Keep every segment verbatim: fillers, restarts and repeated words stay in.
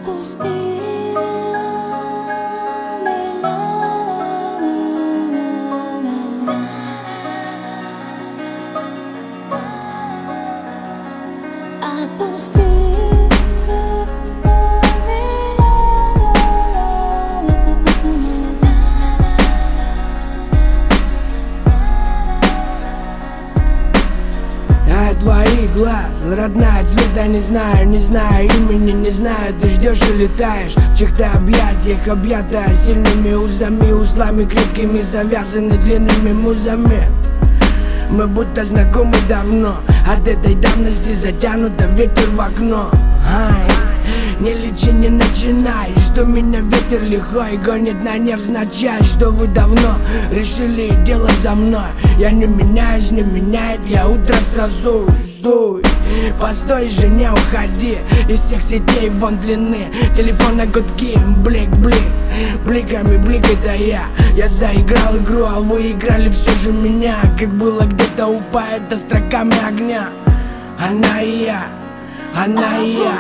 Отпусти меня, отпусти Твоих глаз, родная, цвета не знаю, не знаю, имени не знаю. Ты ждешь и летаешь в чьих-то объятиях, объятая сильными узами, узлами крепкими, завязаны длинными музами. Мы будто знакомы давно, от этой давности затянуто ветер в окно. Ай, не лечи, не начинай, что меня ветер лихой гонит на невзначай. Что вы давно решили дело за мной. Я не меняюсь, не меняет, я утро сразу. Стой, постой же, не уходи из всех сетей вон длины. Телефон на гудки, блик, блик, бликами блик, это я. Я заиграл игру, а вы играли все же меня. Как было где-то у поэта строками огня. Она и я, она и я.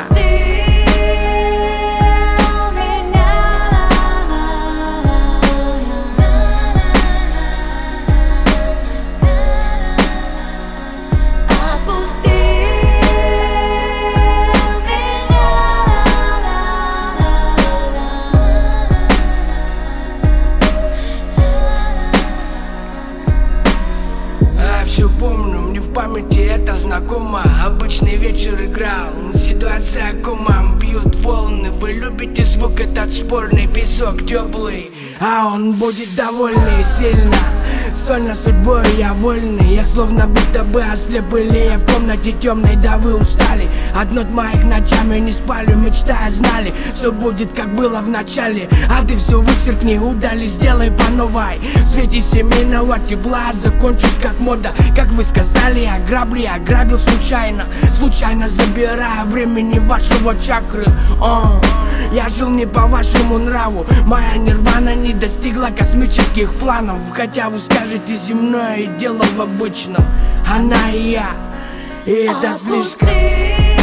Все помню, мне в памяти это знакомо. Обычный вечер играл, ситуация кома. Бьют волны, вы любите звук, этот спорный песок теплый, а он будет довольный сильно. Сольно судьбой я вольный, я словно будто бы ослеп, или я в комнате темной, да вы устали от нот моих, ночами не спали, мечтая знали, все будет как было в начале. А ты все вычеркни, удали, сделай по новой. В свете семейного тепла закончусь как мода. Как вы сказали, я грабли, я грабил случайно, случайно забирая времени вашего чакры. О, я жил не по вашему нраву, моя нирвана не достигла космических планов. Хотя вы скажете, земное дело в обычном. Она и я, и это слишком.